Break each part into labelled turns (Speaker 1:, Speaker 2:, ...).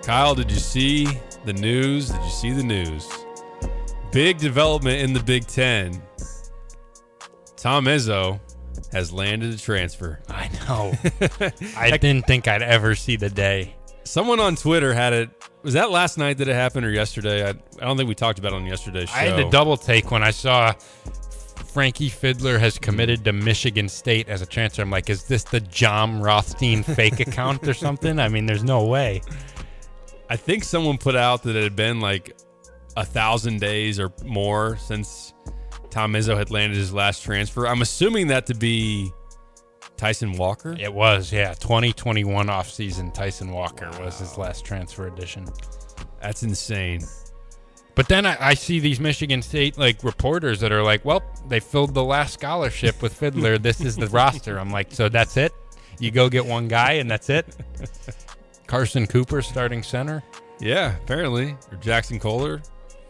Speaker 1: Kyle, did you see the news? Did you see the news? Big development in the Big Ten. Tom Izzo has landed a transfer.
Speaker 2: I know. I didn't think I'd ever see the day.
Speaker 1: Someone on Twitter had it. Was that last night that it happened or yesterday? I don't think we talked about it on yesterday's show.
Speaker 2: I had to double take when I saw Frankie Fiddler has committed to Michigan State as a transfer. I'm like, is this the John Rothstein fake account or something? I mean, there's no way.
Speaker 1: I think someone put out that it had been like 1,000 days or more since Tom Izzo had landed his last transfer. I'm assuming that to be Tyson Walker.
Speaker 2: It was, yeah. 2021 offseason, Tyson Walker was his last transfer edition.
Speaker 1: That's insane.
Speaker 2: But then I see these Michigan State reporters that are like, well, they filled the last scholarship with Fiddler. This is the roster. I'm like, so that's it? You go get one guy and that's it? Carson Cooper starting center?
Speaker 1: Yeah, apparently. Or Jackson Kohler.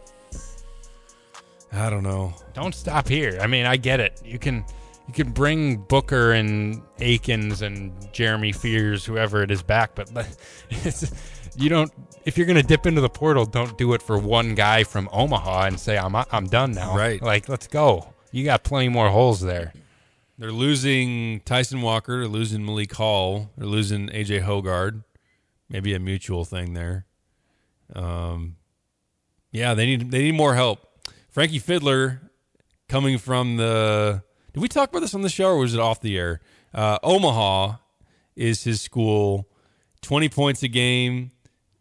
Speaker 1: I don't know.
Speaker 2: Don't stop here. I mean, I get it. You can bring Booker and Akins and Jeremy Fears, whoever it is, back, but you don't. If you're gonna dip into the portal, don't do it for one guy from Omaha and say I'm done now.
Speaker 1: Right?
Speaker 2: Let's go. You got plenty more holes there.
Speaker 1: They're losing Tyson Walker. They're losing Malik Hall. They're losing AJ Hogard. Maybe a mutual thing there. Yeah, they need more help. Frankie Fiddler coming from the. Did we talk about this on the show or was it off the air? Omaha is his school. 20 points a game,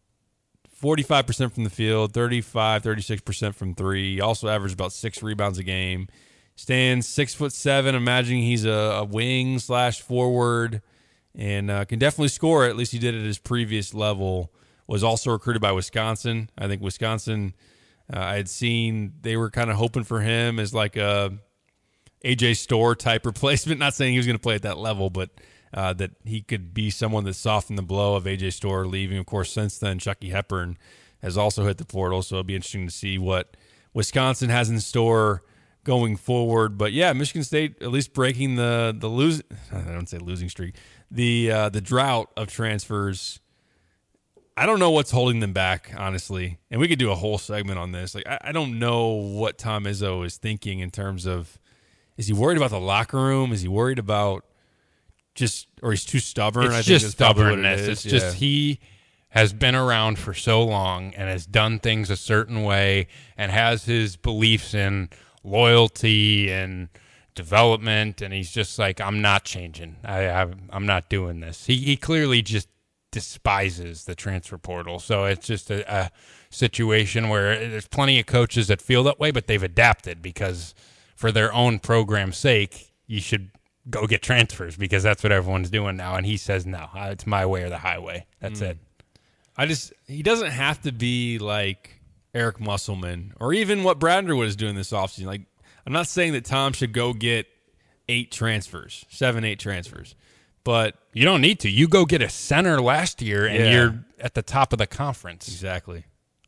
Speaker 1: 45% from the field, 36% from three. He also averaged about 6 rebounds a game. Stands 6'7". Imagining he's a wing / forward, and can definitely score. At least he did at his previous level. Was also recruited by Wisconsin. I think Wisconsin. I had seen they were kind of hoping for him as like a AJ Storr type replacement. Not saying he was going to play at that level, but that he could be someone that softened the blow of AJ Storr leaving. Of course, since then, Chucky Hepburn has also hit the portal, so it'll be interesting to see what Wisconsin has in store going forward. But yeah, Michigan State at least breaking the losing. I don't say losing streak. The drought of transfers. I don't know what's holding them back, honestly. And we could do a whole segment on this. I don't know what Tom Izzo is thinking in terms of, is he worried about the locker room? Is he worried about or he's too stubborn?
Speaker 2: It's just stubbornness. It's just he has been around for so long and has done things a certain way and has his beliefs in loyalty and development, and he's just like, I'm not changing. I'm not doing this. He clearly just despises the transfer portal. So it's just a situation where there's plenty of coaches that feel that way, but they've adapted because for their own program's sake, you should go get transfers because that's what everyone's doing now. And he says, no, it's my way or the highway. That's it.
Speaker 1: He doesn't have to be like Eric Musselman or even what Brad Underwood is doing this offseason. Like, I'm not saying that Tom should go get 8 transfers, 7-8 transfers. But
Speaker 2: you don't need to. You go get a center last year, and you're at the top of the conference.
Speaker 1: Exactly.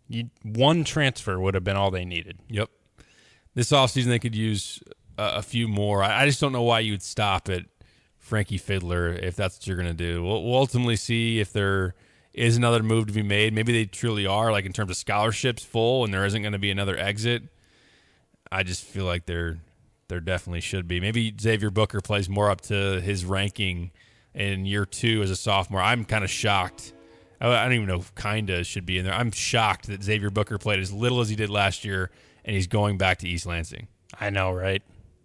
Speaker 2: One transfer would have been all they needed.
Speaker 1: Yep. This offseason, they could use a few more. I just don't know why you would stop at Frankie Fiddler if that's what you're going to do. We'll ultimately see if there is another move to be made. Maybe they truly are, like in terms of scholarships, full, and there isn't going to be another exit. I just feel like there definitely should be. Maybe Xavier Booker plays more up to his ranking in year 2 as a sophomore. I'm kind of shocked. I don't even know if kinda should be in there. I'm shocked that Xavier Booker played as little as he did last year, and he's going back to East Lansing.
Speaker 2: I know, right?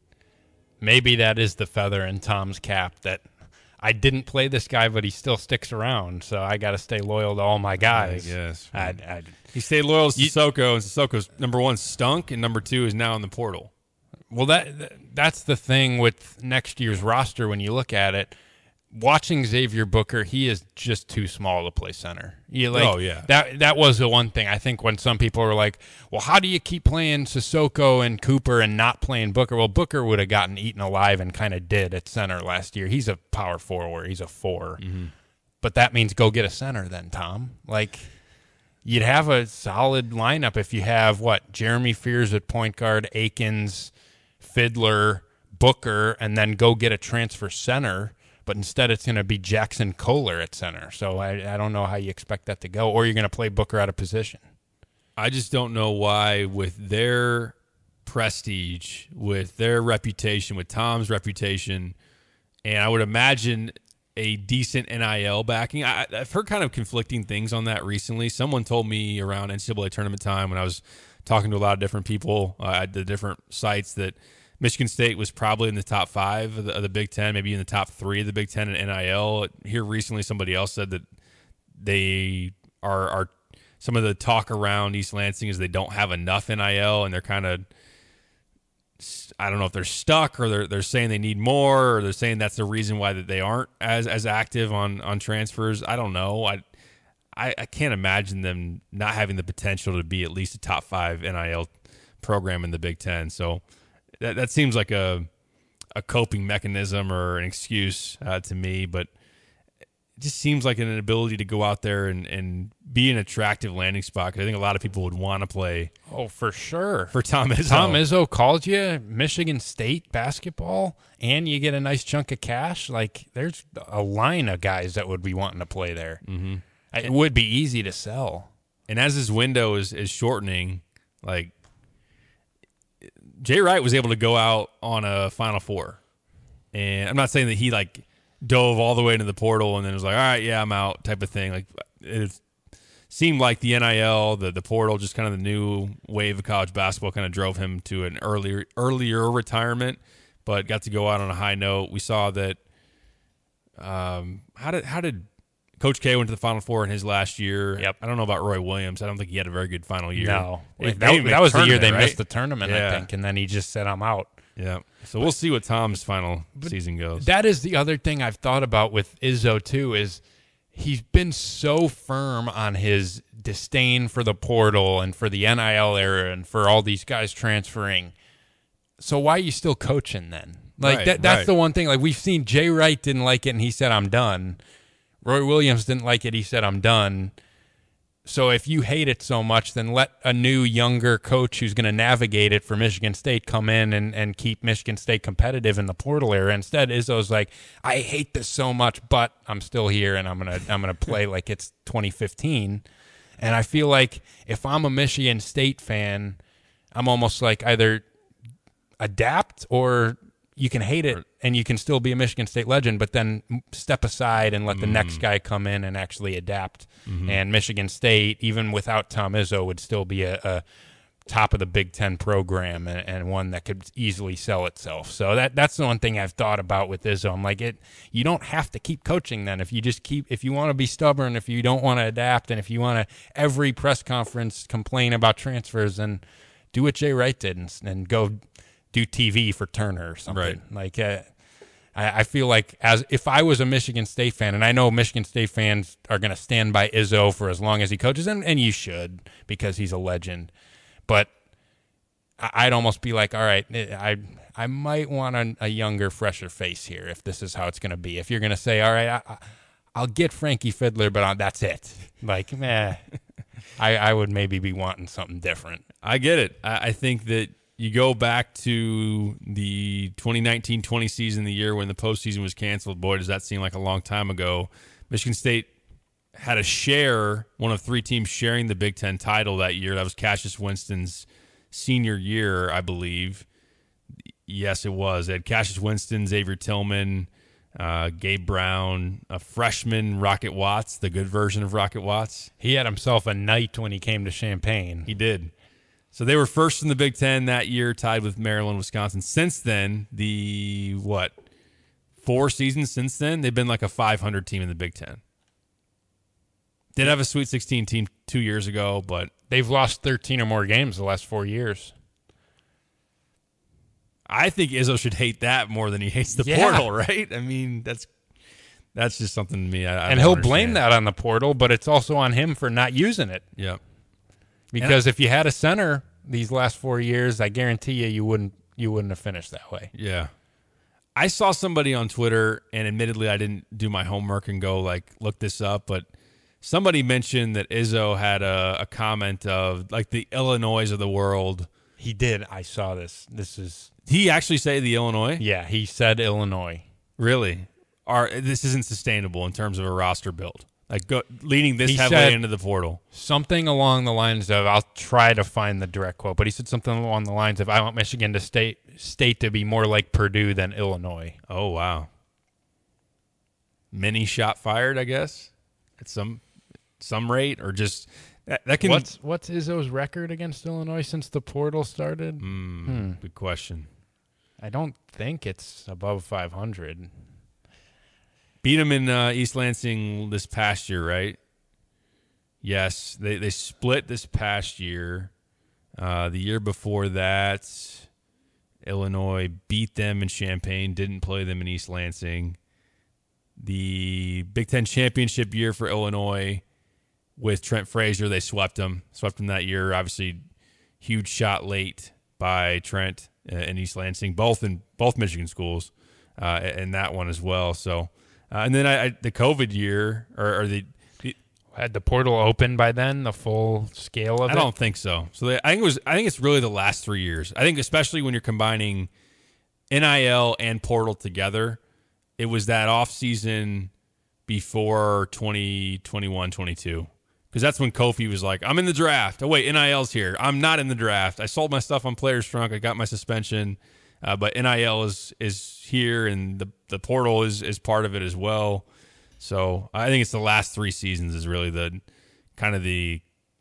Speaker 2: Maybe that is the feather in Tom's cap that I didn't play this guy, but he still sticks around, so I got to stay loyal to all my guys.
Speaker 1: Yes.
Speaker 2: He
Speaker 1: stayed loyal to Sissoko, and Sissoko's number 1 stunk, and number 2 is now in the portal.
Speaker 2: Well, that's the thing with next year's roster when you look at it. Watching Xavier Booker, he is just too small to play center. That was the one thing. I think when some people were like, well, how do you keep playing Sissoko and Cooper and not playing Booker? Well, Booker would have gotten eaten alive and kind of did at center last year. He's a power forward. He's a 4. Mm-hmm. But that means go get a center then, Tom. You'd have a solid lineup if you have, Jeremy Fears at point guard, Akins, Fiddler, Booker, and then go get a transfer center. but instead it's going to be Jackson Kohler at center. So I don't know how you expect that to go, or you're going to play Booker out of position.
Speaker 1: I just don't know why, with their prestige, with their reputation, with Tom's reputation, and I would imagine a decent NIL backing. I've heard kind of conflicting things on that recently. Someone told me around NCAA tournament time when I was talking to a lot of different people at the different sites that Michigan State was probably in the top 5 of the Big Ten, maybe in the top 3 of the Big Ten in NIL. Here recently, somebody else said that they are some of the talk around East Lansing is they don't have enough NIL, and they're kind of, I don't know if they're stuck or they're saying they need more, or they're saying that's the reason why that they aren't as active on transfers. I don't know. I can't imagine them not having the potential to be at least a top 5 NIL program in the Big Ten. So that seems like a coping mechanism or an excuse to me, but it just seems like an ability to go out there and be an attractive landing spot, because I think a lot of people would want to play.
Speaker 2: Oh, for sure.
Speaker 1: For Tom Izzo.
Speaker 2: Tom Izzo called you Michigan State basketball, and you get a nice chunk of cash. Like, there's a line of guys that would be wanting to play there.
Speaker 1: Mm-hmm.
Speaker 2: It would be easy to sell.
Speaker 1: And as his window is shortening, like, Jay Wright was able to go out on a Final Four. And I'm not saying that he, like, dove all the way into the portal and then was like, all right, yeah, I'm out type of thing. Like, it seemed like the NIL, the portal, just kind of the new wave of college basketball kind of drove him to an earlier retirement, but got to go out on a high note. We saw that how did Coach K went to the Final Four in his last year.
Speaker 2: Yep.
Speaker 1: I don't know about Roy Williams. I don't think he had a very good final year.
Speaker 2: No.
Speaker 1: That
Speaker 2: was the year they
Speaker 1: right?
Speaker 2: missed the tournament, I think, and then he just said, I'm out.
Speaker 1: Yeah. So we'll see what Tom's final season goes.
Speaker 2: That is the other thing I've thought about with Izzo, too, is he's been so firm on his disdain for the portal and for the NIL era and for all these guys transferring. So why are you still coaching then? Like, that's the one thing. Like, we've seen Jay Wright didn't like it, and he said, I'm done. Roy Williams didn't like it. He said, I'm done. So if you hate it so much, then let a new, younger coach who's going to navigate it for Michigan State come in and keep Michigan State competitive in the portal era. Instead, Izzo's like, I hate this so much, but I'm still here, and I'm gonna play like it's 2015. And I feel like if I'm a Michigan State fan, I'm almost like either adapt or you can hate it and you can still be a Michigan State legend, but then step aside and let the next guy come in and actually adapt. Mm-hmm. And Michigan State, even without Tom Izzo, would still be a top of the Big Ten program and one that could easily sell itself. So that's the one thing I've thought about with Izzo. I'm like, you don't have to keep coaching then. If you want to be stubborn, if you don't want to adapt, and if you want to every press conference complain about transfers, then do what Jay Wright did and go do TV for Turner or something.
Speaker 1: Right.
Speaker 2: Like, I feel like as if I was a Michigan State fan, and I know Michigan State fans are going to stand by Izzo for as long as he coaches, and you should, because he's a legend. But I'd almost be like, all right, I might want a younger, fresher face here if this is how it's going to be. If you're going to say, all right, I'll get Frankie Fiddler, but that's it. Like, I would maybe be wanting something different.
Speaker 1: I get it. I think that you go back to the 2019-20 season, the year when the postseason was canceled. Boy, does that seem like a long time ago. Michigan State had one of 3 teams sharing the Big Ten title that year. That was Cassius Winston's senior year, I believe. Yes, it was. They had Cassius Winston, Xavier Tillman, Gabe Brown, a freshman, Rocket Watts, the good version of Rocket Watts.
Speaker 2: He had himself a night when he came to Champaign.
Speaker 1: He did. So they were first in the Big Ten that year, tied with Maryland, Wisconsin. Since then, 4 seasons since then, they've been like a 500 team in the Big Ten. Did have a Sweet 16 team 2 years ago, but
Speaker 2: they've lost 13 or more games the last 4 years.
Speaker 1: I think Izzo should hate that more than he hates the portal, right? I mean, that's just something to me.
Speaker 2: And he'll blame that on the portal, but it's also on him for not using it.
Speaker 1: Yeah.
Speaker 2: Because if you had a center these last 4 years, I guarantee you wouldn't have finished that way.
Speaker 1: Yeah. I saw somebody on Twitter, and admittedly I didn't do my homework and go look this up, but somebody mentioned that Izzo had a comment of like the Illinois of the world.
Speaker 2: He did. I saw this.
Speaker 1: Did he actually say the Illinois?
Speaker 2: Yeah, he said Illinois.
Speaker 1: Really? this isn't sustainable in terms of a roster build. Like leading this
Speaker 2: He
Speaker 1: heavily
Speaker 2: said
Speaker 1: into the portal.
Speaker 2: something along the lines of, I'll try to find the direct quote, but he said something along the lines of, I want Michigan to state to be more like Purdue than Illinois.
Speaker 1: Oh, wow. Mini shot fired, I guess, at some rate, or just that can.
Speaker 2: What's Izzo's record against Illinois since the portal started?
Speaker 1: Good question.
Speaker 2: I don't think it's above 500.
Speaker 1: Beat them in East Lansing this past year, right? Yes, they split this past year. The year before that, Illinois beat them in Champaign, didn't play them in East Lansing. The Big Ten championship year for Illinois with Trent Frazier, they swept them that year. Obviously, huge shot late by Trent in East Lansing, both Michigan schools, and that one as well. So. And then the COVID year, or the
Speaker 2: had the portal open by then, the full scale of it?
Speaker 1: I don't think so. So I think it's really the last 3 years. I think especially when you're combining NIL and portal together, it was that off season before 2021-22. Because that's when Kofi was like, I'm in the draft. Oh, wait, NIL's here. I'm not in the draft. I sold my stuff on Players Trunk. I got my suspension. But NIL is here, and the portal is part of it as well. So I think it's the last 3 seasons is really the kind of the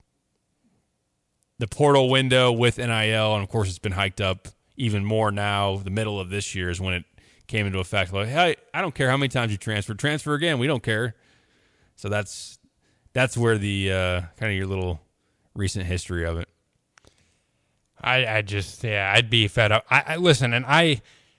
Speaker 1: portal window with NIL, and of course it's been hiked up even more now. The middle of this year is when it came into effect. Like, hey, I don't care how many times you transfer again. We don't care. So that's where the kind of your little recent history of it.
Speaker 2: I'd be fed up. I listen, and I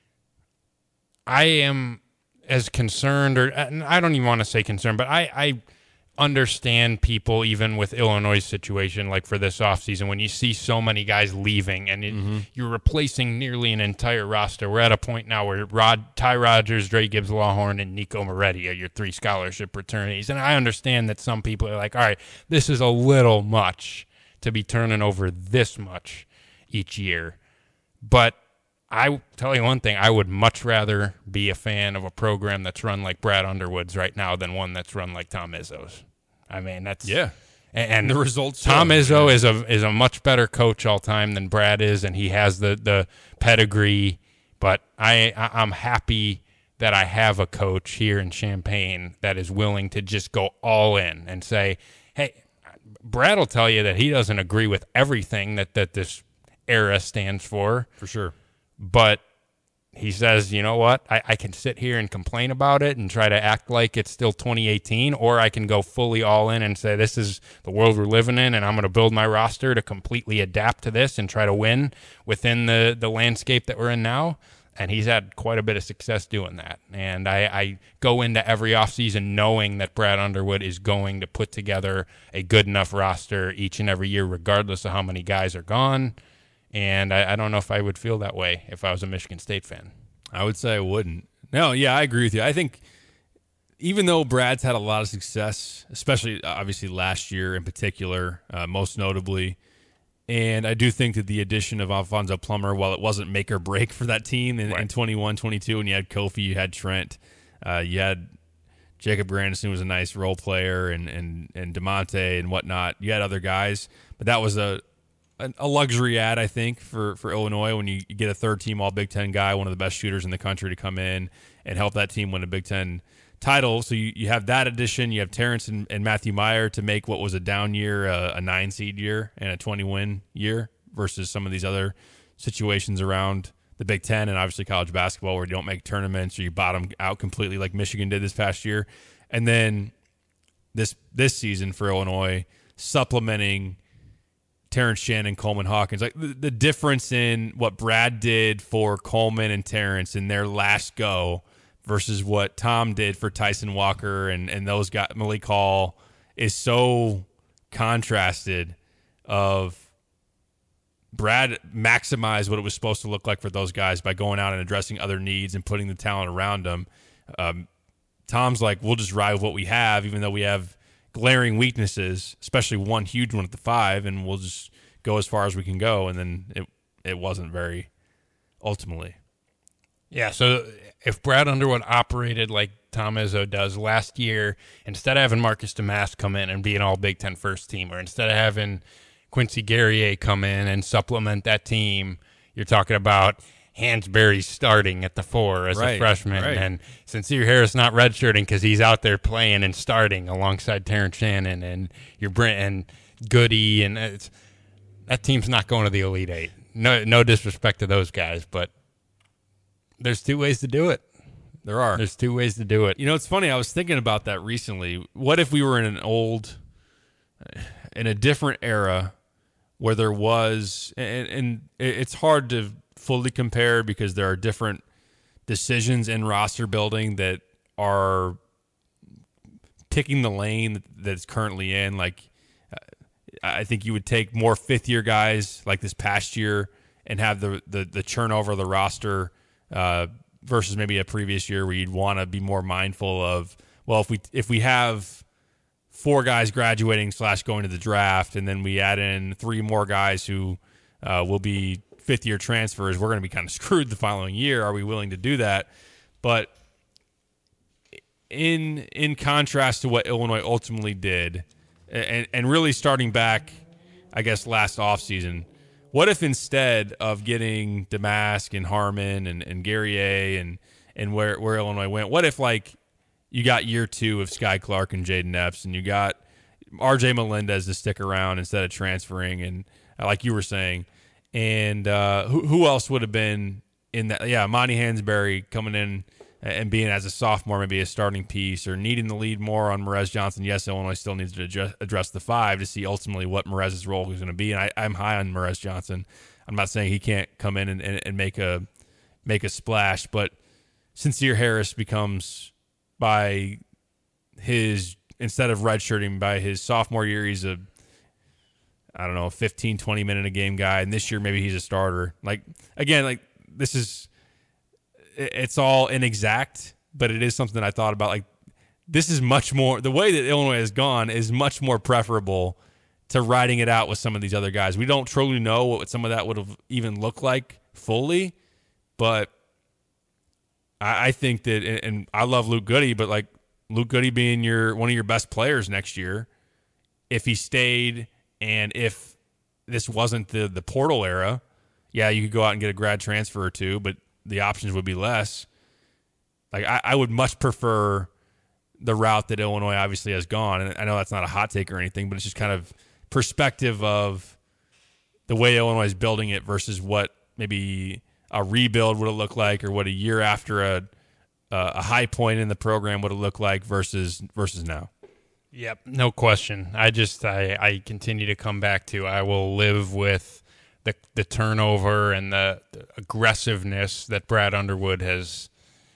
Speaker 2: am as concerned, or I don't even want to say concerned, but I understand people even with Illinois' situation, like for this offseason, when you see so many guys leaving and you're replacing nearly an entire roster. We're at a point now where Ty Rodgers, Dre Gibbs Lawhorn, and Nico Moretti are your 3 scholarship returnees. And I understand that some people are like, all right, this is a little much to be turning over this much each year. But I tell you one thing, I would much rather be a fan of a program that's run like Brad Underwood's right now than one that's run like Tom Izzo's. I mean, that's and
Speaker 1: the results.
Speaker 2: Tom Izzo is a much better coach all time than Brad is, and he has the pedigree. But I'm happy that I have a coach here in Champaign that is willing to just go all in and say, hey, Brad will tell you that he doesn't agree with everything that this era stands for
Speaker 1: sure,
Speaker 2: but he says, you know what, I can sit here and complain about it and try to act like it's still 2018, or I can go fully all in and say this is the world we're living in, and I'm going to build my roster to completely adapt to this and try to win within the landscape that we're in now. And he's had quite a bit of success doing that. And I go into every offseason knowing that Brad Underwood is going to put together a good enough roster each and every year, regardless of how many guys are gone. And I don't know if I would feel that way if I was a Michigan State fan.
Speaker 1: I would say I wouldn't. No, yeah, I agree with you. I think even though Brad's had a lot of success, especially obviously last year in particular, most notably, and I do think that the addition of Alfonso Plummer, while it wasn't make or break for that team in 21-22, when you had Kofi, you had Trent, you had Jacob Grandison was a nice role player, and DeMonte and whatnot. You had other guys, but that was a luxury add, I think, for Illinois when you get a third-team All-Big Ten guy, one of the best shooters in the country, to come in and help that team win a Big Ten title. So you have that addition. You have Terrence and Matthew Meyer to make what was a down year a 9-seed year and a 20-win year versus some of these other situations around the Big Ten and obviously college basketball where you don't make tournaments or you bottom out completely like Michigan did this past year. And then this season for Illinois, supplementing Terrence Shannon, Coleman Hawkins, like the difference in what Brad did for Coleman and Terrence in their last go versus what Tom did for Tyson Walker and those guys, Malik Hall, is so contrasted. Of Brad maximized what it was supposed to look like for those guys by going out and addressing other needs and putting the talent around them. Tom's like, we'll just ride with what we have, even though we have glaring weaknesses, especially one huge one at the 5, and we'll just go as far as we can go. And then it wasn't very ultimately.
Speaker 2: Yeah, so if Brad Underwood operated like Tom Izzo does last year, instead of having Marcus Damas come in and be an all Big Ten first team, or instead of having Quincy Guerrier come in and supplement that team, you're talking about Hansberry starting at the 4 as a freshman, and Sincere Harris not redshirting because he's out there playing and starting alongside Terrence Shannon and and Goody, and that team's not going to the Elite Eight. No disrespect to those guys, but there's two ways to do it. There's two ways to do it.
Speaker 1: You know, it's funny. I was thinking about that recently. What if we were in a different era where there was, and it's hard to fully compare because there are different decisions in roster building that are picking the lane that it's currently in. Like, I think you would take more fifth-year guys like this past year and have the turnover of the roster versus maybe a previous year where you'd want to be more mindful of, well, if we have 4 guys graduating / going to the draft, and then we add in 3 more guys who will be fifth-year transfers, we're going to be kind of screwed the following year. Are we willing to do that? But in contrast to what Illinois ultimately did, and really starting back, I guess, last offseason, what if instead of getting Damask and Harmon and Guerrier and where Illinois went, what if, like, you got year 2 of Sky Clark and Jaden Epps, and you got R.J. Melendez to stick around instead of transferring, and like you were saying, and who else would have been in that? Yeah, Monty Hansberry coming in and being as a sophomore maybe a starting piece, or needing the lead more on Merez Johnson. Yes, Illinois still needs to address the 5 to see ultimately what Merez's role is going to be, and I'm high on Merez Johnson. I'm not saying he can't come in and make a splash, but Sincere Harris becomes, by his, instead of redshirting, by his sophomore year, he's a 15, 20 minute a game guy. And this year, maybe he's a starter. Like, again, like, it's all inexact, but it is something that I thought about. Like, this is much more, the way that Illinois has gone is much more preferable to riding it out with some of these other guys. We don't truly know what some of that would have even looked like fully, but I think that, and I love Luke Goody, but like Luke Goody being one of your best players next year, if he stayed, and if this wasn't the portal era, yeah, you could go out and get a grad transfer or 2, but the options would be less. Like, I would much prefer the route that Illinois obviously has gone. And I know that's not a hot take or anything, but it's just kind of perspective of the way Illinois is building it versus what maybe a rebuild would have looked like, or what a year after a high point in the program would have looked like versus now.
Speaker 2: Yep, no question. I continue to come back to, I will live with the turnover and the aggressiveness that Brad Underwood has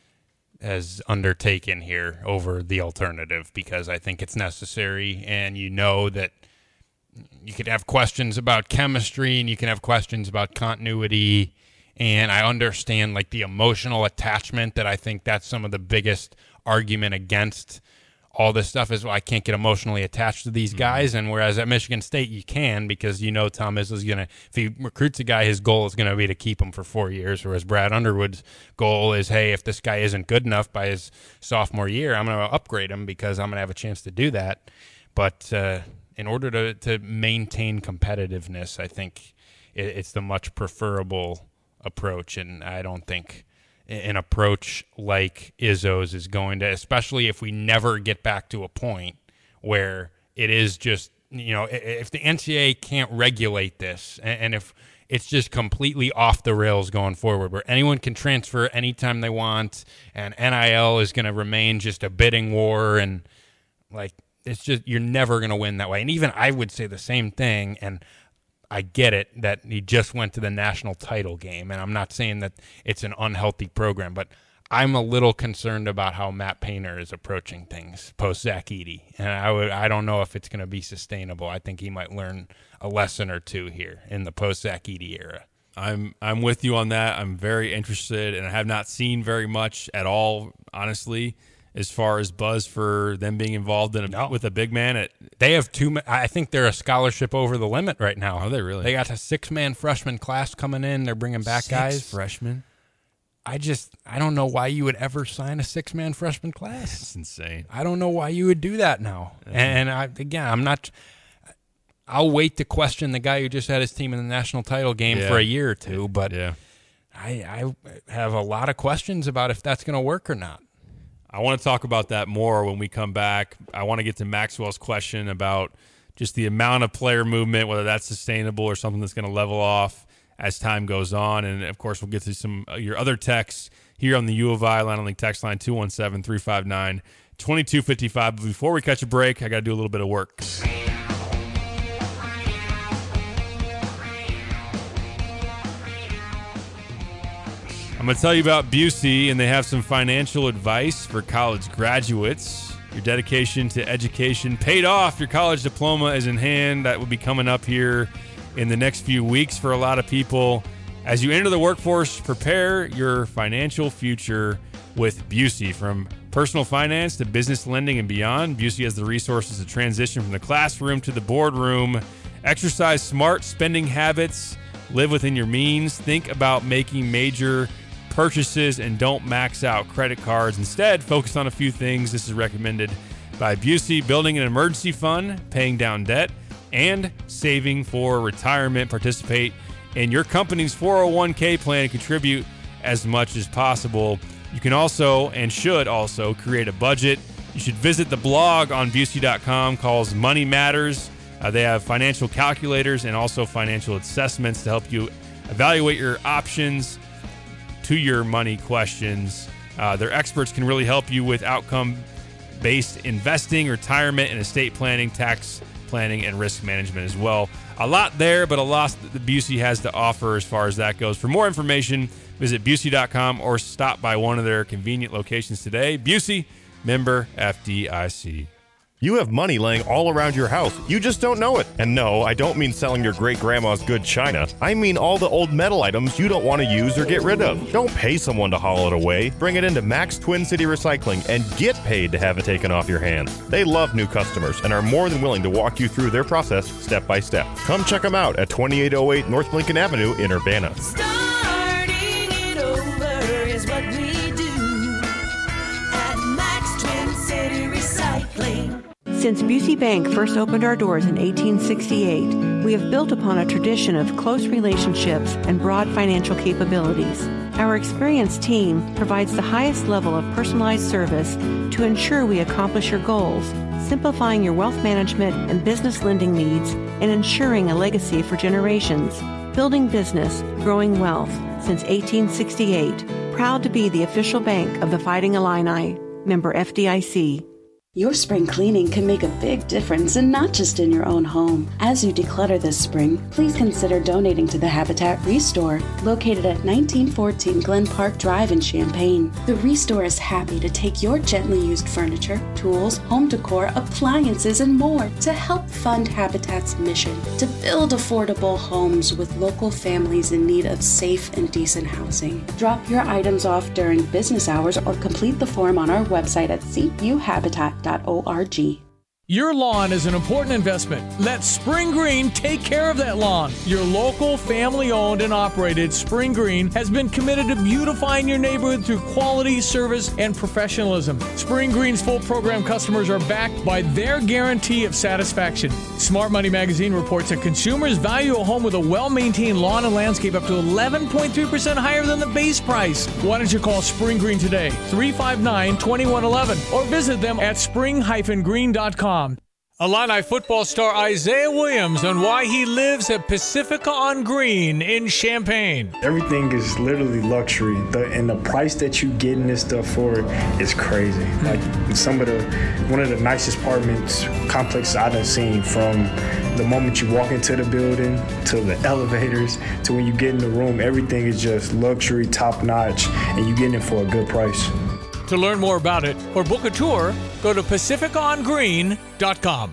Speaker 2: undertaken here over the alternative, because I think it's necessary. And you know that you could have questions about chemistry and you can have questions about continuity. And I understand, like, the emotional attachment, that I think that's some of the biggest argument against all this stuff is, well, I can't get emotionally attached to these guys. And whereas at Michigan State you can, because you know Tom Izzo's going to, if he recruits a guy, his goal is going to be to keep him for 4 years. Whereas Brad Underwood's goal is, hey, if this guy isn't good enough by his sophomore year, I'm going to upgrade him because I'm going to have a chance to do that. But in order to maintain competitiveness, I think it's the much preferable approach. And I don't think an approach like Izzo's is going to, especially if we never get back to a point where it is just, you know, if the NCAA can't regulate this, and if it's just completely off the rails going forward, where anyone can transfer anytime they want, and NIL is going to remain just a bidding war, and like, it's just, you're never going to win that way. And even I would say the same thing, and I get it that he just went to the national title game, and I'm not saying that it's an unhealthy program, but I'm a little concerned about how Matt Painter is approaching things post Zach Edey, and I don't know if it's going to be sustainable. I think he might learn a lesson or two here in the post Zach Edey era.
Speaker 1: I'm with you on that. I'm very interested, and I have not seen very much at all, honestly, as far as buzz for them being involved with a big man.
Speaker 2: They have I think they're a scholarship over the limit right now.
Speaker 1: Are they really?
Speaker 2: They got a 6-man freshman class coming in. They're bringing back 6 guys.
Speaker 1: Freshmen?
Speaker 2: I don't know why you would ever sign a 6-man freshman class.
Speaker 1: It's insane.
Speaker 2: I don't know why you would do that now. And I'll wait to question the guy who just had his team in the national title game for a year or two, but I have a lot of questions about if that's going to work or not.
Speaker 1: I want to talk about that more when we come back. I want to get to Maxwell's question about just the amount of player movement, whether that's sustainable or something that's going to level off as time goes on. And, of course, we'll get to some of your other texts here on the U of I Line on Link text line 217-359-2255. But before we catch a break, I got to do a little bit of work. I'm going to tell you about Busey, and they have some financial advice for college graduates. Your dedication to education paid off. Your college diploma is in hand. That will be coming up here in the next few weeks for a lot of people. As you enter the workforce, prepare your financial future with Busey. From personal finance to business lending and beyond, Busey has the resources to transition from the classroom to the boardroom. Exercise smart spending habits. Live within your means. Think about making major purchases and don't max out credit cards. Instead, focus on a few things. This is recommended by Busey: building an emergency fund, paying down debt, and saving for retirement. Participate in your company's 401k plan and contribute as much as possible. You can also and should also create a budget. You should visit the blog on Busey.com called Money Matters. They have financial calculators and also financial assessments to help you evaluate your options to your money questions. Their experts can really help you with outcome-based investing, retirement, and estate planning, tax planning, and risk management as well. A lot there, but a lot that Busey has to offer as far as that goes. For more information, visit Busey.com or stop by one of their convenient locations today. Busey, member FDIC.
Speaker 3: You have money laying all around your house. You just don't know it. And no, I don't mean selling your great-grandma's good china. I mean all the old metal items you don't want to use or get rid of. Don't pay someone to haul it away. Bring it into Max Twin City Recycling and get paid to have it taken off your hands. They love new customers and are more than willing to walk you through their process step by step. Come check them out at 2808 North Lincoln Avenue in Urbana.
Speaker 4: Starting it over is what we do at Max Twin City Recycling.
Speaker 5: Since Busey Bank first opened our doors in 1868, we have built upon a tradition of close relationships and broad financial capabilities. Our experienced team provides the highest level of personalized service to ensure we accomplish your goals, simplifying your wealth management and business lending needs and ensuring a legacy for generations. Building business, growing wealth since 1868. Proud to be the official bank of the Fighting Illini. Member FDIC.
Speaker 6: Your spring cleaning can make a big difference, and not just in your own home. As you declutter this spring, please consider donating to the Habitat Restore, located at 1914 Glen Park Drive in Champaign. The Restore is happy to take your gently used furniture, tools, home decor, appliances, and more to help fund Habitat's mission to build affordable homes with local families in need of safe and decent housing. Drop your items off during business hours or complete the form on our website at cuhabitat.org.
Speaker 7: Your lawn is an important investment. Let Spring Green take care of that lawn. Your local, family-owned and operated Spring Green has been committed to beautifying your neighborhood through quality, service, and professionalism. Spring Green's full program customers are backed by their guarantee of satisfaction. Smart Money Magazine reports that consumers value a home with a well-maintained lawn and landscape up to 11.3% higher than the base price. Why don't you call Spring Green today, 359-2111, or visit them at spring-green.com. Illini football star Isaiah Williams on why he lives at Pacifica on Green in Champaign.
Speaker 8: Everything is literally luxury, and the price that you getting this stuff for is crazy. Like one of the nicest apartments complexes I've done seen, from the moment you walk into the building to the elevators to when you get in the room. Everything is just luxury, top notch, and you getting it for a good price.
Speaker 7: To learn more about it or book a tour, go to PacificaOnGreen.com.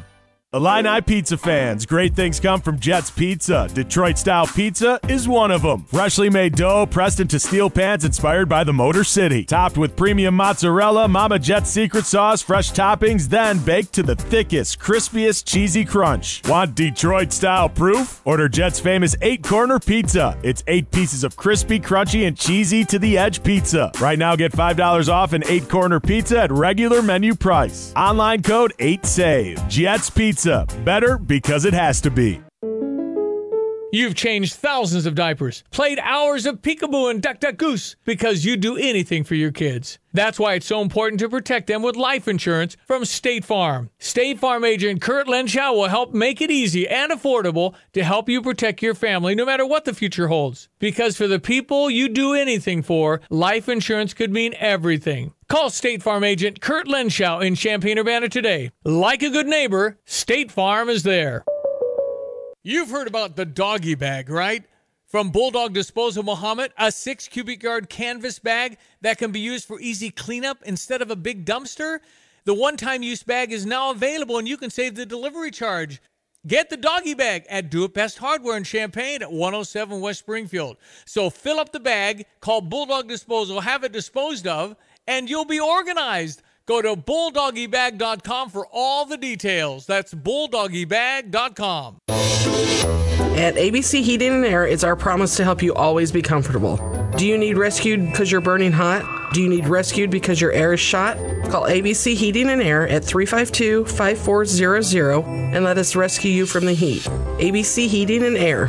Speaker 9: Illini pizza fans, great things come from Jets Pizza. Detroit-style pizza is one of them. Freshly made dough pressed into steel pans inspired by the Motor City. Topped with premium mozzarella, Mama Jet's secret sauce, fresh toppings, then baked to the thickest, crispiest, cheesy crunch. Want Detroit-style proof? Order Jet's famous 8-corner pizza. It's 8 pieces of crispy, crunchy, and cheesy to the edge pizza. Right now, get $5 off an 8-corner pizza at regular menu price. Online code 8SAVE. Jets Pizza. Better because it has to be.
Speaker 7: You've changed thousands of diapers, played hours of peekaboo and duck duck goose because you'd do anything for your kids. That's why it's so important to protect them with life insurance from State Farm. State Farm agent Kurt Lenschow will help make it easy and affordable to help you protect your family no matter what the future holds. Because for the people you do anything for, life insurance could mean everything. Call State Farm agent Kurt Lenschow in Champaign-Urbana today. Like a good neighbor, State Farm is there. You've heard about the doggy bag, right? From Bulldog Disposal Muhammad, a 6 cubic yard canvas bag that can be used for easy cleanup instead of a big dumpster. The one-time use bag is now available and you can save the delivery charge. Get the doggy bag at Do It Best Hardware in Champaign at 107 West Springfield. So fill up the bag, call Bulldog Disposal, have it disposed of, and you'll be organized. Go to bulldoggybag.com for all the details. That's bulldoggybag.com.
Speaker 10: At ABC Heating and Air, it's our promise to help you always be comfortable. Do you need rescued because you're burning hot? Do you need rescued because your air is shot? Call ABC Heating and Air at 352-5400 and let us rescue you from the heat. ABC Heating and Air,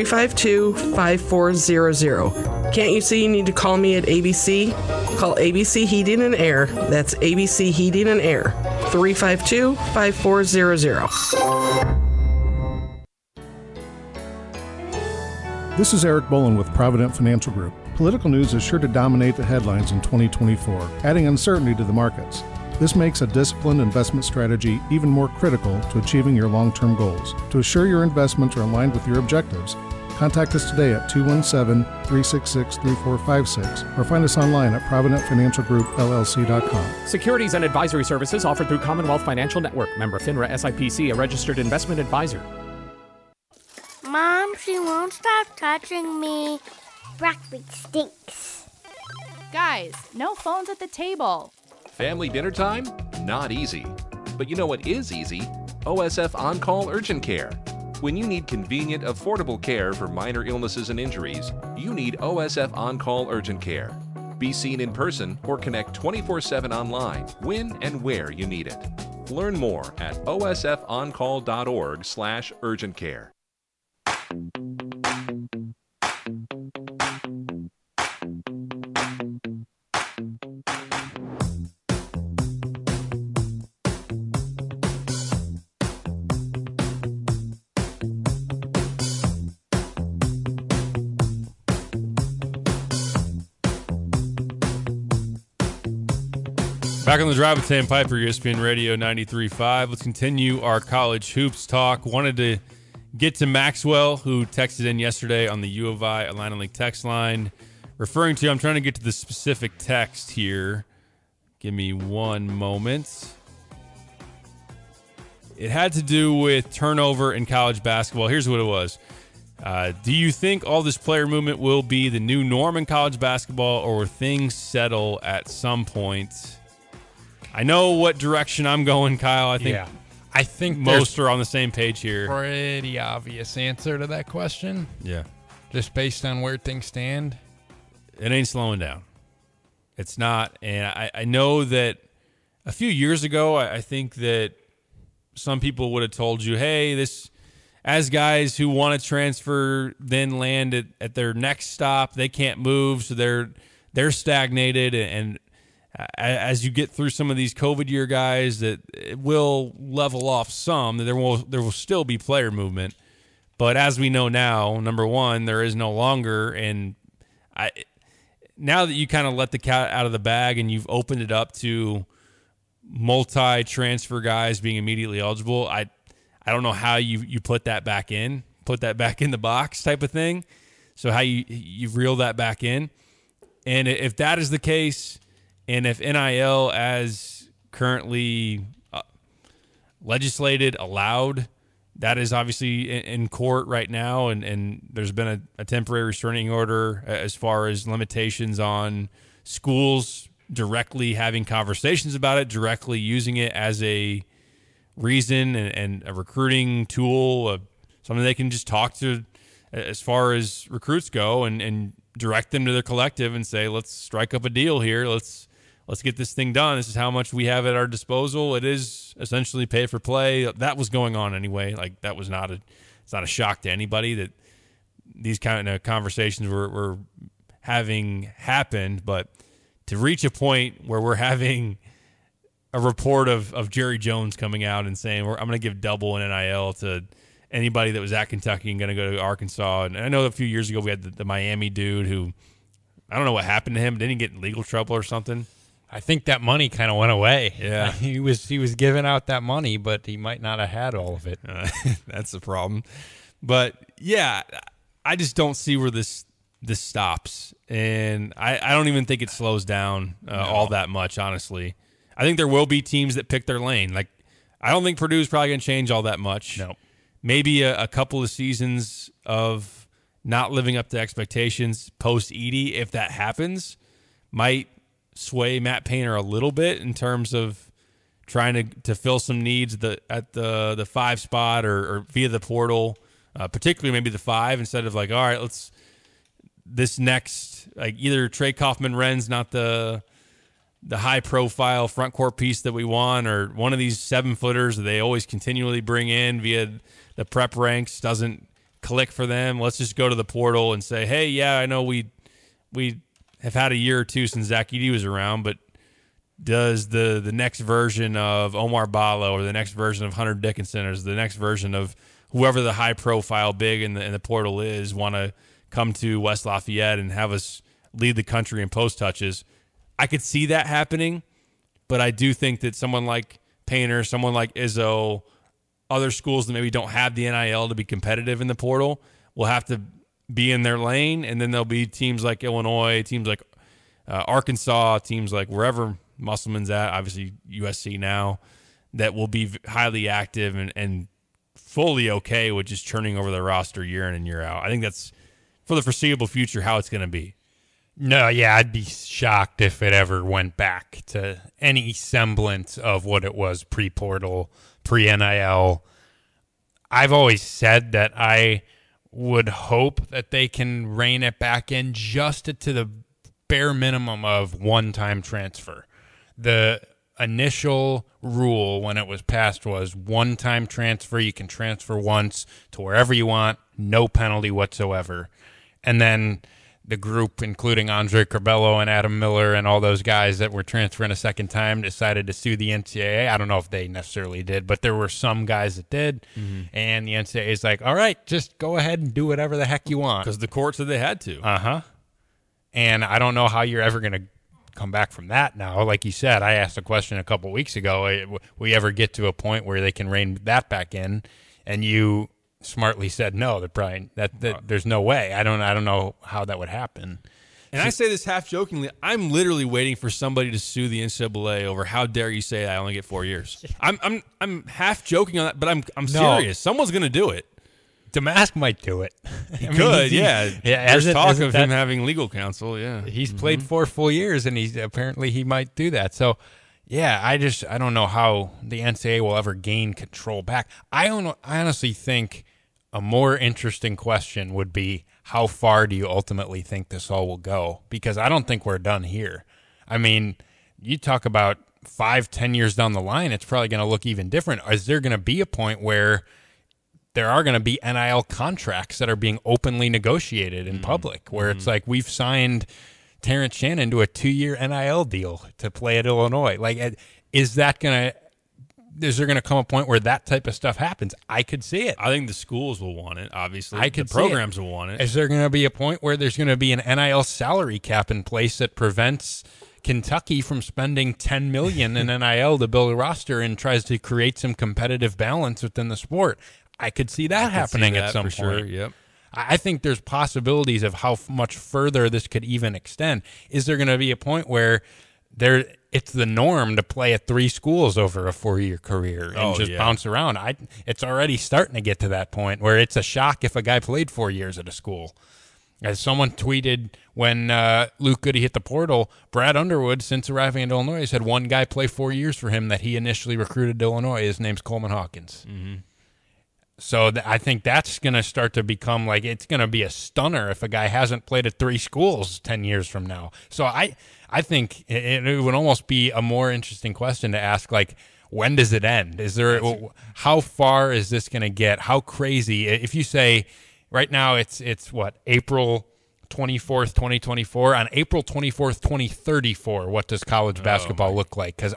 Speaker 10: 352-5400. Can't you see you need to call me at ABC? Call ABC Heating and Air. That's ABC Heating and Air, 352-5400.
Speaker 11: This is Eric Bolin with Provident Financial Group. Political news is sure to dominate the headlines in 2024, adding uncertainty to the markets. This makes a disciplined investment strategy even more critical to achieving your long-term goals. To assure your investments are aligned with your objectives, contact us today at 217-366-3456 or find us online at providentfinancialgroupllc.com.
Speaker 12: Securities and advisory services offered through Commonwealth Financial Network. Member FINRA SIPC, a registered investment advisor.
Speaker 13: Mom, she won't stop touching me. Broccoli stinks.
Speaker 14: Guys, no phones at the table.
Speaker 15: Family dinner time? Not easy. But you know what is easy? OSF On-Call Urgent Care. When you need convenient, affordable care for minor illnesses and injuries, you need OSF On-Call Urgent Care. Be seen in person or connect 24/7 online when and where you need it. Learn more at osfoncall.org/urgentcare.
Speaker 1: Back on the drive with Sam Piper, ESPN Radio 93.5. Let's continue our college hoops talk. Wanted to get to Maxwell, who texted in yesterday on the U of I Atlanta Link text line. I'm trying to get to the specific text here. Give me one moment. It had to do with turnover in college basketball. Here's what it was. Do you think all this player movement will be the new norm in college basketball, or will things settle at some point? I know what direction I'm going, Kyle. I think most are on the same page here.
Speaker 2: Pretty obvious answer to that question.
Speaker 1: Yeah.
Speaker 2: Just based on where things stand.
Speaker 1: It ain't slowing down. It's not. And I know that a few years ago, I think that some people would have told you, hey, this, as guys who want to transfer then land at their next stop, they can't move, so they're stagnated. And as you get through some of these COVID year guys, that it will level off some. There will still be player movement, but as we know now, number one, there is no longer. And now that you kind of let the cat out of the bag and you've opened it up to multi-transfer guys being immediately eligible, I don't know how you put that back in the box type of thing. So how you reel that back in, and if that is the case. And if NIL, as currently legislated, allowed. That is obviously in court right now, and there's been a temporary restraining order as far as limitations on schools directly having conversations about it, directly using it as a reason and a recruiting tool, something they can just talk to as far as recruits go and direct them to their collective and say, let's strike up a deal here. Let's get this thing done. This is how much we have at our disposal. It is essentially pay for play. That was going on anyway. Like that was it's not a shock to anybody that these kind of conversations were having happened, but to reach a point where we're having a report of Jerry Jones coming out and saying, I'm going to give double in NIL to anybody that was at Kentucky and going to go to Arkansas. And I know a few years ago we had the Miami dude who, I don't know what happened to him. Didn't he get in legal trouble or something?
Speaker 2: I think that money kind of went away.
Speaker 1: Yeah.
Speaker 2: He was giving out that money, but he might not have had all of it.
Speaker 1: That's the problem. But, yeah, I just don't see where this stops. And I don't even think it slows down all that much, honestly. I think there will be teams that pick their lane. Like, I don't think Purdue's probably going to change all that much.
Speaker 2: No.
Speaker 1: Maybe a couple of seasons of not living up to expectations post-Edey, if that happens, might sway Matt Painter a little bit in terms of trying to fill some needs at the 5 spot or via the portal, particularly maybe the 5, instead of like, all right, this next, like either Trey Kaufman-Wren's not the high-profile front court piece that we want, or one of these 7-footers that they always continually bring in via the prep ranks doesn't click for them. Let's just go to the portal and say, hey, yeah, I know we have had a year or two since Zach Edey was around, but does the next version of Omar Ballo or the next version of Hunter Dickinson or the next version of whoever the high-profile big in the portal is want to come to West Lafayette and have us lead the country in post touches? I could see that happening, but I do think that someone like Painter, someone like Izzo, other schools that maybe don't have the NIL to be competitive in the portal will have to be in their lane, and then there'll be teams like Illinois, teams like Arkansas, teams like wherever Musselman's at, obviously USC now, that will be highly active and fully okay with just churning over the roster year in and year out. I think that's, for the foreseeable future, how it's going to be.
Speaker 2: No, yeah, I'd be shocked if it ever went back to any semblance of what it was pre-portal, pre-NIL. I've always said that I would hope that they can rein it back in just to the bare minimum of one-time transfer. The initial rule when it was passed was one-time transfer. You can transfer once to wherever you want, no penalty whatsoever. And then the group, including Andre Curbelo and Adam Miller and all those guys that were transferring a second time, decided to sue the NCAA. I don't know if they necessarily did, but there were some guys that did. Mm-hmm. And the NCAA is like, all right, just go ahead and do whatever the heck you want.
Speaker 1: Because the court said they had to.
Speaker 2: Uh-huh. And I don't know how you're ever going to come back from that now. Like you said, I asked a question a couple weeks ago. Will we ever get to a point where they can rein that back in? And you smartly said no. There's no way. I don't know how that would happen.
Speaker 1: And I say this half jokingly. I'm literally waiting for somebody to sue the NCAA over how dare you say I only get 4 years. I'm half joking on that, but I'm serious. Someone's going to do it.
Speaker 2: Damask might do it.
Speaker 1: He could. There's talk of him having legal counsel. Yeah,
Speaker 2: he's played 4 full years, and he might do that. So. Yeah, I don't know how the NCAA will ever gain control back. I honestly think a more interesting question would be, how far do you ultimately think this all will go? Because I don't think we're done here. I mean, you talk about 5-10 years down the line, it's probably going to look even different. Is there going to be a point where there are going to be NIL contracts that are being openly negotiated in public, where it's like we've signed Terrence Shannon to a 2-year NIL deal to play at Illinois? Like, is there going to come a point where that type of stuff happens? I could see it.
Speaker 1: I think the schools will want it, obviously. The programs will want it.
Speaker 2: Is there going to be a point where there's going to be an NIL salary cap in place that prevents Kentucky from spending $10 million in NIL to build a roster and tries to create some competitive balance within the sport? I could see that happening at some point.
Speaker 1: Sure. Yep.
Speaker 2: I think there's possibilities of how much further this could even extend. Is there going to be a point where it's the norm to play at 3 schools over a 4-year career and just bounce around. It's already starting to get to that point where it's a shock if a guy played 4 years at a school. As someone tweeted when Luke Goody hit the portal, Brad Underwood, since arriving in Illinois, has had one guy play 4 years for him that he initially recruited to Illinois. His name's Coleman Hawkins.
Speaker 1: Mm-hmm.
Speaker 2: So I think that's going to start to become like, it's going to be a stunner if a guy hasn't played at 3 schools 10 years from now. So I think it would almost be a more interesting question to ask, like, when does it end? How far is this going to get? How crazy? If you say right now it's what, April 24th, 2024, on April 24th, 2034, what does college basketball look like? Because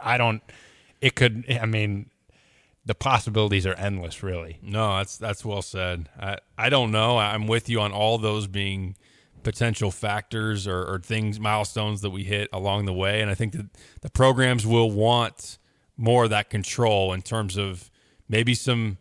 Speaker 2: the possibilities are endless, really.
Speaker 1: No, that's well said. I don't know. I'm with you on all those being potential factors or things, milestones that we hit along the way. And I think that the programs will want more of that control in terms of maybe some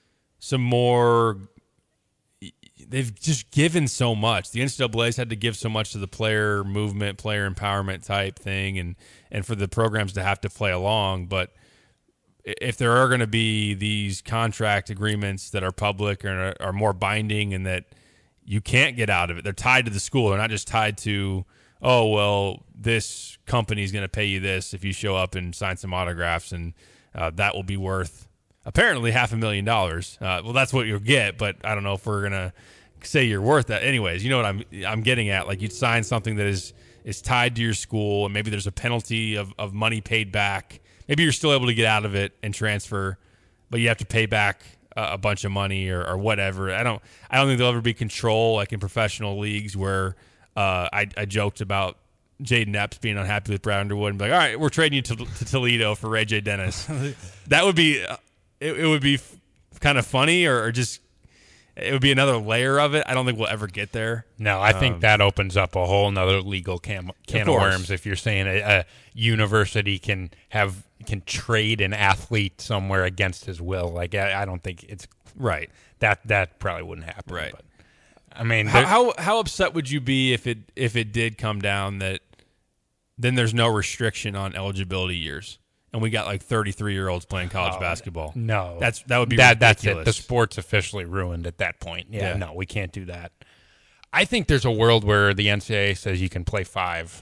Speaker 1: more. They've just given so much. The NCAA's had to give so much to the player movement, player empowerment type thing, and for the programs to have to play along. But if there are going to be these contract agreements that are public or are more binding and that you can't get out of it, they're tied to the school. They're not just tied to, oh, well, this company is going to pay you this if you show up and sign some autographs, and that will be worth apparently $500,000. Well, that's what you'll get, but I don't know if we're going to say you're worth that. Anyways, you know what I'm getting at. Like, you'd sign something that is tied to your school, and maybe there's a penalty of money paid back. Maybe you're still able to get out of it and transfer, but you have to pay back a bunch of money or whatever. I don't think there'll ever be control like in professional leagues where I joked about Jaden Epps being unhappy with Brad Underwood and be like, all right, we're trading you to Toledo for Ray J. Dennis. That would be it would be kind of funny or just it would be another layer of it. I don't think we'll ever get there.
Speaker 2: No, I think that opens up a whole nother legal can of worms. If you're saying a university can trade an athlete somewhere against his will, like I don't think it's
Speaker 1: right.
Speaker 2: That probably wouldn't happen.
Speaker 1: Right.
Speaker 2: But, I mean,
Speaker 1: how upset would you be if it did come down that then there's no restriction on eligibility years? And we got like 33-year-olds playing college basketball.
Speaker 2: No,
Speaker 1: that would be ridiculous.
Speaker 2: That's it. The sport's officially ruined at that point. Yeah, no, we can't do that. I think there's a world where the NCAA says you can play 5.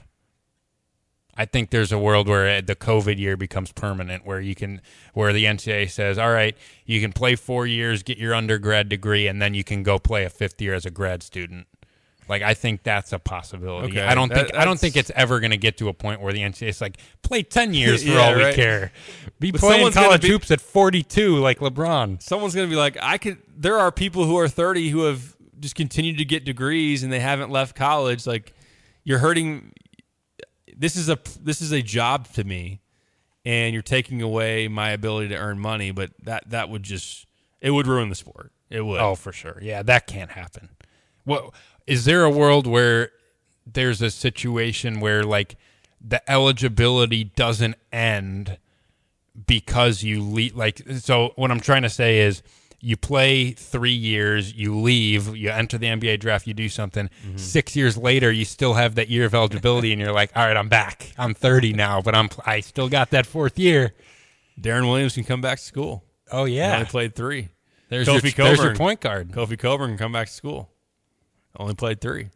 Speaker 2: I think there's a world where the COVID year becomes permanent, where the NCAA says, all right, you can play 4 years, get your undergrad degree, and then you can go play a 5th year as a grad student. Like, I think that's a possibility.
Speaker 1: Okay.
Speaker 2: I don't think it's ever going to get to a point where the NCAA is like, play 10 years for all we care. Be playing college hoops at 42 like LeBron.
Speaker 1: Someone's going to be like, there are people who are 30 who have just continued to get degrees and they haven't left college. Like, you're hurting. This is a job to me, and you're taking away my ability to earn money. But that would it would ruin the sport. It would.
Speaker 2: Oh, for sure. Yeah, that can't happen. Well, is there a world where there's a situation where like the eligibility doesn't end because you leave? Like, so what I'm trying to say is, you play 3 years, you leave, you enter the NBA draft, you do something. 6 years later, you still have that year of eligibility, and you're like, all right, I'm back. I'm 30 now, but I still got that 4th year.
Speaker 1: Darren Williams can come back to school.
Speaker 2: Oh, yeah.
Speaker 1: He only played 3.
Speaker 2: There's your point guard.
Speaker 1: Kofi Coburn can come back to school. Only played 3.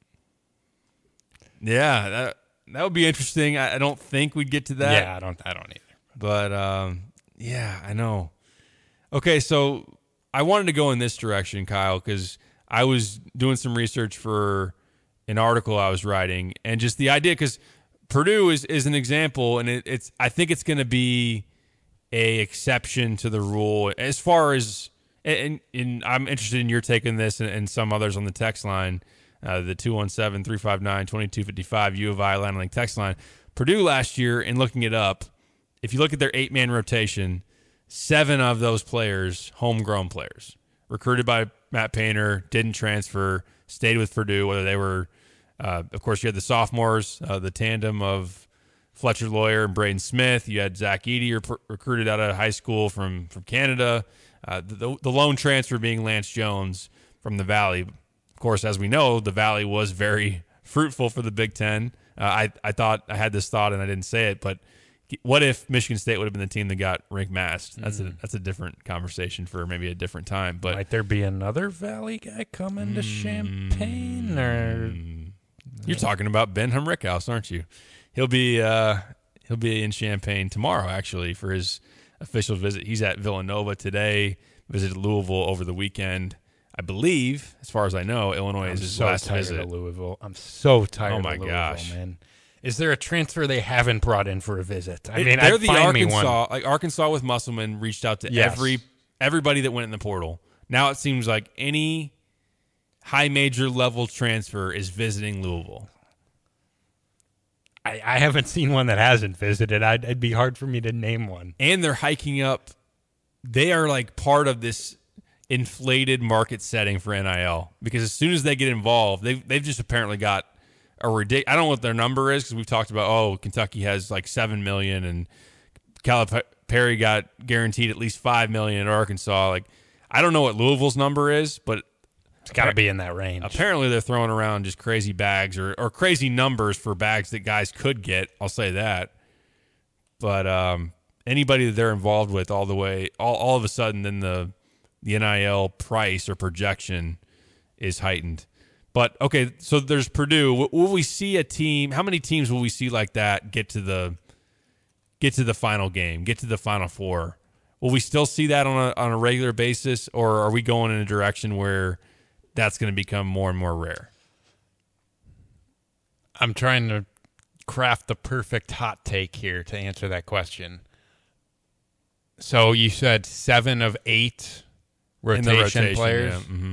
Speaker 1: Yeah, that would be interesting. I don't think we'd get to that.
Speaker 2: Yeah, I don't either.
Speaker 1: But, yeah, I know. Okay, so I wanted to go in this direction, Kyle, because I was doing some research for an article I was writing, and just the idea, because Purdue is an example, and I think it's going to be a exception to the rule as far as, and I'm interested in your take on this and some others on the text line, the 217-359-2255 U of I Line Link text line. Purdue last year, in looking it up, if you look at their 8-man rotation, 7 of those players, homegrown players, recruited by Matt Painter, didn't transfer, stayed with Purdue, whether they were, of course, you had the sophomores, the tandem of Fletcher Lawyer and Braden Smith. You had Zach Edey, recruited out of high school from Canada. The lone transfer being Lance Jones from the Valley. Of course, as we know, the Valley was very fruitful for the Big Ten I thought I had this thought and I didn't say it, but what if Michigan State would have been the team that got Rienk Mast? That's a different conversation for maybe a different time. But
Speaker 2: might there be another Valley guy coming to Champaign? Or
Speaker 1: you're talking about Ben Rickhouse, aren't you? He'll be in Champaign tomorrow, actually, for his official visit. He's at Villanova today. Visited Louisville over the weekend. I believe, as far as I know, Illinois is his last visit.
Speaker 2: Of Louisville. I'm so tired.
Speaker 1: Oh my
Speaker 2: of Louisville,
Speaker 1: gosh,
Speaker 2: man! Is there a transfer they haven't brought in for a visit? I mean,
Speaker 1: they're the Arkansas. Like Arkansas with Musselman reached out to everybody that went in the portal. Now it seems like any high major level transfer is visiting Louisville.
Speaker 2: I haven't seen one that hasn't visited. It'd be hard for me to name one.
Speaker 1: And they're hiking up. They are like part of this inflated market setting for NIL because as soon as they get involved, they've just apparently got a ridiculous. I don't know what their number is because we've talked about Kentucky has like $7 million and Calipari got guaranteed at least $5 million in Arkansas. Like I don't know what Louisville's number is, but
Speaker 2: it's got to be in that range.
Speaker 1: Apparently, they're throwing around just crazy bags or crazy numbers for bags that guys could get. I'll say that. But anybody that they're involved with all the way, all of a sudden, then the NIL price or projection is heightened. But, okay, so there's Purdue. Will we see a team? How many teams will we see like that get to the final game, get to the Final Four? Will we still see that on a regular basis, or are we going in a direction where that's going to become more and more rare?
Speaker 2: I'm trying to craft the perfect hot take here to answer that question. So you said 7 of 8 rotation players.
Speaker 1: Yeah. Mm-hmm.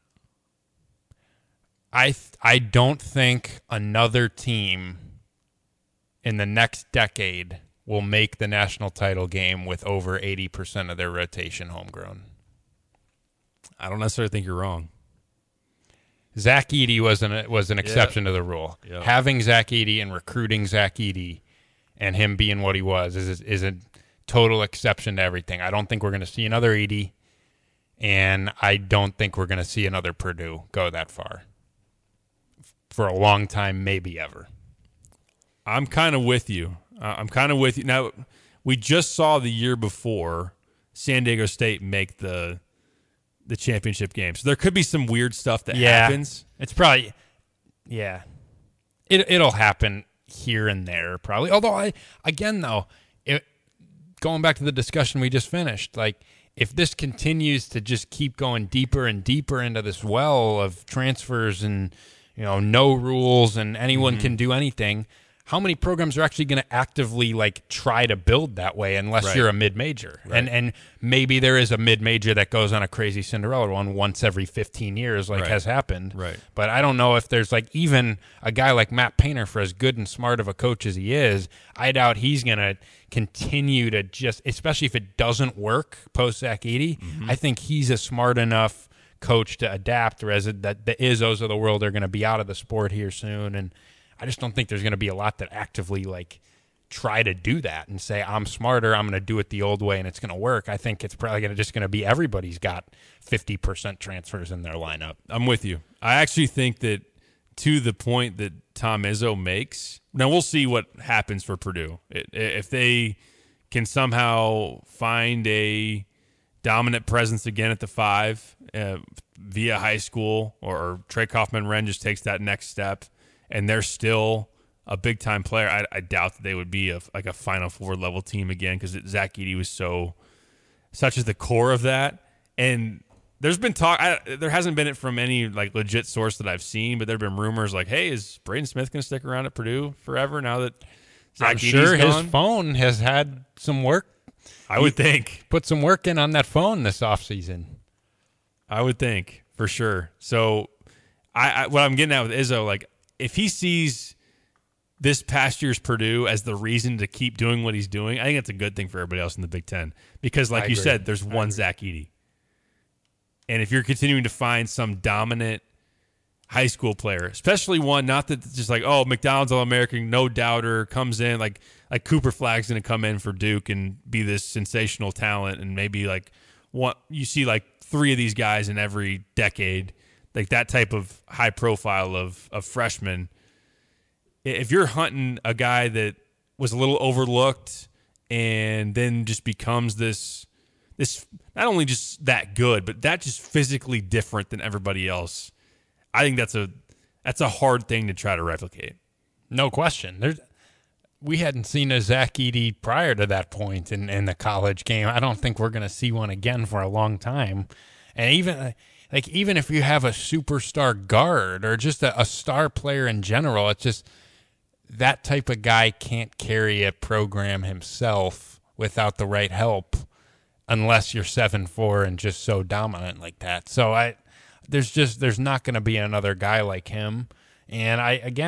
Speaker 2: I don't think another team in the next decade will make the national title game with over 80% of their rotation homegrown.
Speaker 1: I don't necessarily think you're wrong.
Speaker 2: Zach Edey was an exception to the rule.
Speaker 1: Yep.
Speaker 2: Having Zach Edey and recruiting Zach Edey and him being what he was is a total exception to everything. I don't think we're going to see another Edey, and I don't think we're going to see another Purdue go that far for a long time, maybe ever.
Speaker 1: I'm kind of with you. Now, we just saw the year before San Diego State make the championship game. So there could be some weird stuff that happens.
Speaker 2: It's probably, it'll happen here and there probably. Although going back to the discussion we just finished, like if this continues to just keep going deeper and deeper into this well of transfers and, no rules and anyone can do anything, how many programs are actually going to actively try to build that way unless you're a mid-major?
Speaker 1: Right.
Speaker 2: And maybe there is a mid-major that goes on a crazy Cinderella run once every 15 years has happened.
Speaker 1: Right.
Speaker 2: But I don't know if there's even a guy like Matt Painter, for as good and smart of a coach as he is, I doubt he's going to continue to just, especially if it doesn't work post-Zach Edey, I think he's a smart enough coach to adapt, or that the Izzos of the world are going to be out of the sport here soon. And I just don't think there's going to be a lot that actively try to do that and say, I'm smarter, I'm going to do it the old way and it's going to work. I think it's probably going to be everybody's got 50% transfers in their lineup.
Speaker 1: I'm with you. I actually think that to the point that Tom Izzo makes, now we'll see what happens for Purdue. If they can somehow find a dominant presence again at the 5 via high school, or Trey Kaufman-Renn just takes that next step, and they're still a big-time player, I doubt that they would be a Final Four level team again, because Zach Edey was such as the core of that. And there's been talk. There hasn't been it from any legit source that I've seen, but there have been rumors hey, is Braden Smith going to stick around at Purdue forever now that Zach
Speaker 2: I'm
Speaker 1: Edey's
Speaker 2: sure
Speaker 1: gone?
Speaker 2: His phone has had some work.
Speaker 1: I would think.
Speaker 2: Put some work in on that phone this offseason.
Speaker 1: I would think, for sure. So what I'm getting at with Izzo, if he sees this past year's Purdue as the reason to keep doing what he's doing, I think that's a good thing for everybody else in the Big Ten. Because like you said, there's one Zach Edey. And if you're continuing to find some dominant high school player, especially one, not that just McDonald's All-American, no doubter, comes in, like Cooper Flagg's going to come in for Duke and be this sensational talent, and maybe you see 3 of these guys in every decade, that type of high profile of freshman. if you're hunting a guy that was a little overlooked and then just becomes this not only just that good, but that just physically different than everybody else, I think that's a hard thing to try to replicate.
Speaker 2: No question. We hadn't seen a Zach Edey prior to that point in the college game. I don't think we're going to see one again for a long time. And even if you have a superstar guard or just a star player in general, it's just that type of guy can't carry a program himself without the right help unless you're 7'4" and just so dominant like that. So there's not going to be another guy like him. And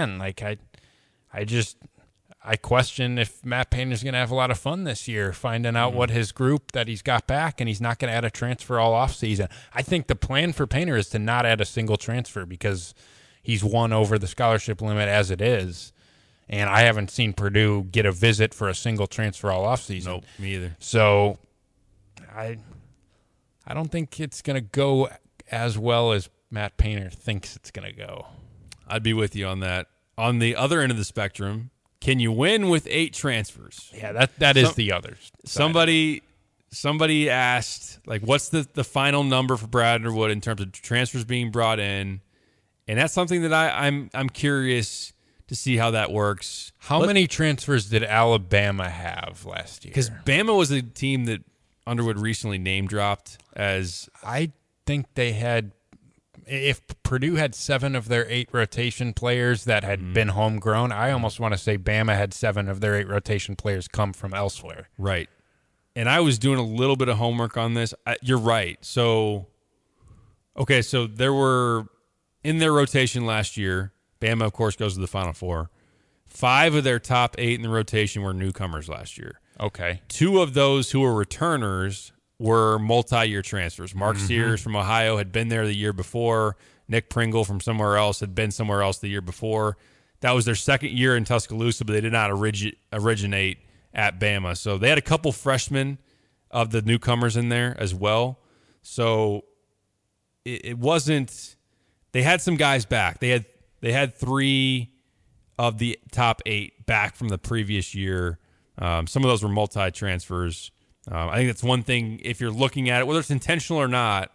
Speaker 2: I question if Matt Painter's going to have a lot of fun this year finding out what his group that he's got back, and he's not going to add a transfer all offseason. I think the plan for Painter is to not add a single transfer because he's won over the scholarship limit as it is, and I haven't seen Purdue get a visit for a single transfer all offseason.
Speaker 1: Nope, me either.
Speaker 2: So I don't think it's going to go as well as Matt Painter thinks it's going to go.
Speaker 1: I'd be with you on that. On the other end of the spectrum, can you win with 8 transfers?
Speaker 2: Yeah, that is the other side.
Speaker 1: Somebody asked, like, what's the final number for Brad Underwood in terms of transfers being brought in? And that's something that I'm curious to see how that works.
Speaker 2: How many transfers did Alabama have last year?
Speaker 1: Because Bama was a team that Underwood recently name dropped as.
Speaker 2: I think they had. If Purdue had 7 of their 8 rotation players that had been homegrown, I almost want to say Bama had 7 of their 8 rotation players come from elsewhere.
Speaker 1: Right. And I was doing a little bit of homework on this. You're right. So there were, in their rotation last year, Bama, of course, goes to the Final Four. 5 of their top 8 in the rotation were newcomers last year.
Speaker 2: Okay.
Speaker 1: 2 of those who were returners were multi-year transfers. Mark Sears from Ohio had been there the year before. Nick Pringle from somewhere else had been somewhere else the year before. That was their second year in Tuscaloosa, but they did not originate at Bama. So they had a couple freshmen of the newcomers in there as well. So it wasn't – they had some guys back. They had 3 of the top 8 back from the previous year. Some of those were multi-transfers. I think that's one thing, if you're looking at it, whether it's intentional or not,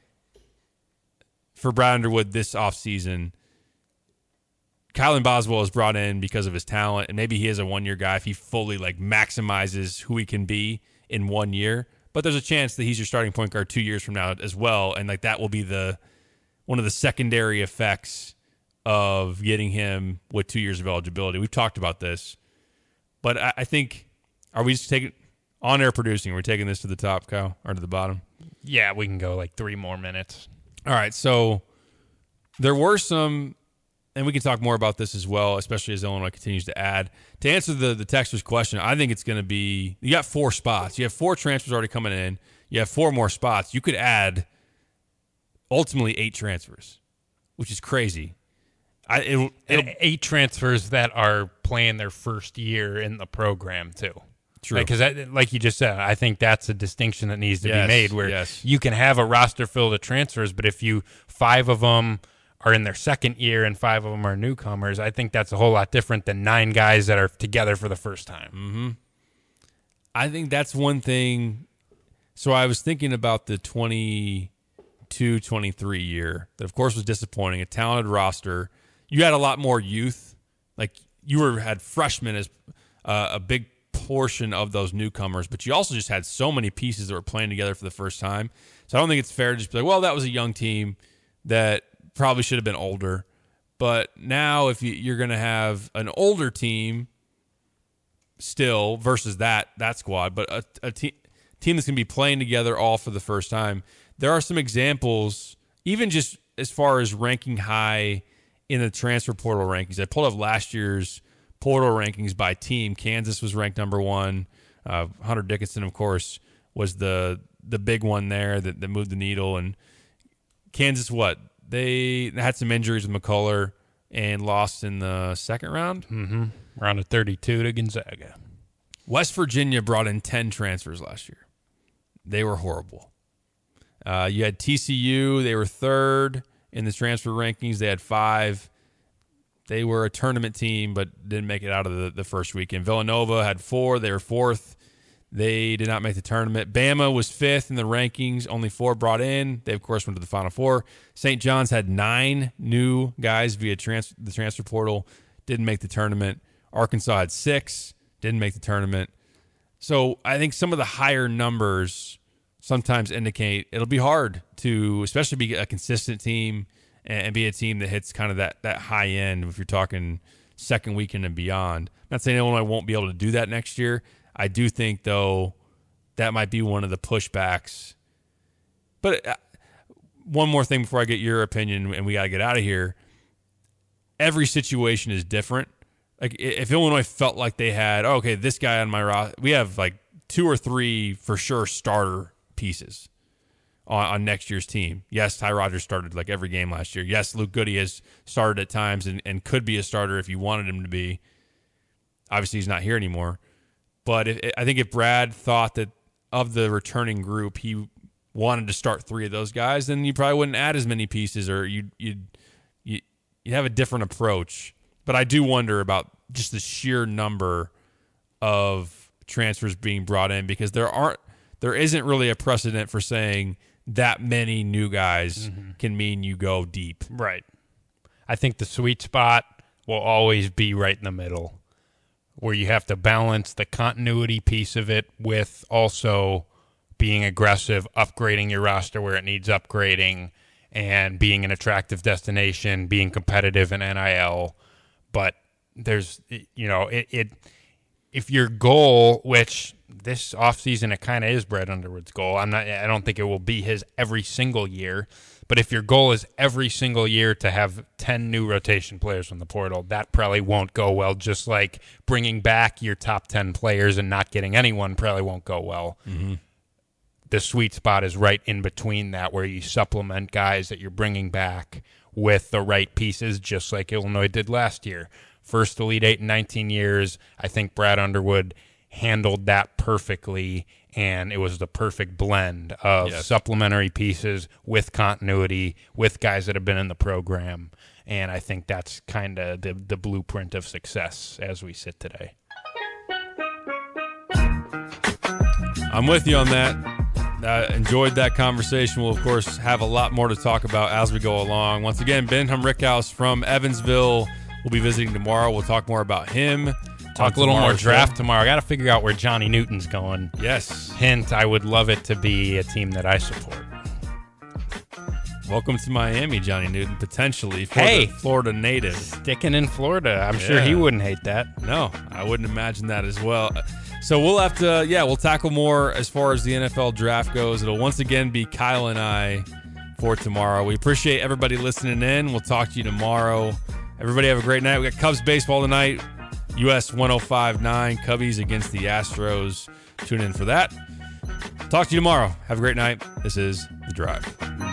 Speaker 1: for Brad Underwood this offseason, Kylan Boswell is brought in because of his talent, and maybe he is a one-year guy if he fully maximizes who he can be in 1 year. But there's a chance that he's your starting point guard 2 years from now as well, and that will be one of the secondary effects of getting him with 2 years of eligibility. We've talked about this, but I think, are we just taking on-air producing? Are we taking this to the top, Kyle, or to the bottom?
Speaker 2: Yeah, we can go 3 more minutes.
Speaker 1: All right, so there were some, and we can talk more about this as well, especially as Illinois continues to add. To answer the texter's question, I think it's going to be, you got 4 spots. You have 4 transfers already coming in. You have 4 more spots. You could add ultimately 8 transfers, which is crazy.
Speaker 2: 8 transfers that are playing their first year in the program, too.
Speaker 1: True.
Speaker 2: Because, like you just said, I think that's a distinction that needs to be made where you can have a roster filled of transfers, but if 5 of them are in their second year and 5 of them are newcomers, I think that's a whole lot different than 9 guys that are together for the first time.
Speaker 1: Mm-hmm. I think that's one thing. So I was thinking about the 22-23 year that, of course, was disappointing. A talented roster. You had a lot more youth. You had freshmen as a big portion of those newcomers, but you also just had so many pieces that were playing together for the first time. So I don't think it's fair to just be like, well, that was a young team that probably should have been older. But now if you're going to have an older team still versus that squad, but a team that's going to be playing together all for the first time, there are some examples, even just as far as ranking high in the transfer portal rankings. I pulled up last year's portal rankings by team. Kansas was ranked number 1. Hunter Dickinson, of course, was the big one there that moved the needle. And Kansas, they had some injuries with McCullough and lost in the second round.
Speaker 2: Mm-hmm. Round of 32 to Gonzaga.
Speaker 1: West Virginia brought in 10 transfers last year. They were horrible. You had TCU. They were 3rd in the transfer rankings. They had 5. They were a tournament team, but didn't make it out of the first weekend. Villanova had 4. They were 4th. They did not make the tournament. Bama was 5th in the rankings. Only 4 brought in. They, of course, went to the Final Four. St. John's had 9 new guys via the transfer portal. Didn't make the tournament. Arkansas had 6. Didn't make the tournament. So I think some of the higher numbers sometimes indicate it'll be hard to, especially be a consistent team and be a team that hits kind of that high end if you're talking second weekend and beyond. I'm not saying Illinois won't be able to do that next year. I do think, though, that might be one of the pushbacks. But one more thing before I get your opinion, and we got to get out of here. Every situation is different. Like, if Illinois felt like they had, okay, this guy on my roster, we have like 2 or 3 for sure starter pieces on next year's team. Yes, Ty Rodgers started like every game last year. Yes, Luke Goody has started at times and could be a starter if you wanted him to be. Obviously, he's not here anymore. But I think if Brad thought that of the returning group, he wanted to start 3 of those guys, then you probably wouldn't add as many pieces, or you'd have a different approach. But I do wonder about just the sheer number of transfers being brought in, because there isn't really a precedent for saying that many new guys can mean you go deep.
Speaker 2: Right. I think the sweet spot will always be right in the middle, where you have to balance the continuity piece of it with also being aggressive, upgrading your roster where it needs upgrading, and being an attractive destination, being competitive in NIL. But there's, if your goal, which this offseason it kind of is Brad Underwood's goal, I don't think it will be his every single year, but if your goal is every single year to have 10 new rotation players from the portal, that probably won't go well, just like bringing back your top 10 players and not getting anyone probably won't go well.
Speaker 1: Mm-hmm.
Speaker 2: The sweet spot is right in between that, where you supplement guys that you're bringing back with the right pieces, just like Illinois did last year. First Elite 8 in 19 years. I think Brad Underwood handled that perfectly, and it was the perfect blend of supplementary pieces with continuity, with guys that have been in the program, and I think that's kind of the blueprint of success as we sit today.
Speaker 1: I'm with you on that. Enjoyed that conversation. We'll, of course, have a lot more to talk about as we go along. Once again, Ben Humrickhouse from Evansville will be visiting tomorrow. We'll talk more about him.
Speaker 2: Talk a little more draft tomorrow. I got to figure out where Johnny Newton's going.
Speaker 1: Yes.
Speaker 2: Hint, I would love it to be a team that I support.
Speaker 1: Welcome to Miami, Johnny Newton, potentially. The Florida native.
Speaker 2: Sticking in Florida. I'm sure he wouldn't hate that.
Speaker 1: No, I wouldn't imagine that as well. So we'll have to, we'll tackle more as far as the NFL draft goes. It'll once again be Kyle and I for tomorrow. We appreciate everybody listening in. We'll talk to you tomorrow. Everybody have a great night. We got Cubs baseball tonight. US 105.9, Cubbies against the Astros. Tune in for that. Talk to you tomorrow. Have a great night. This is The Drive.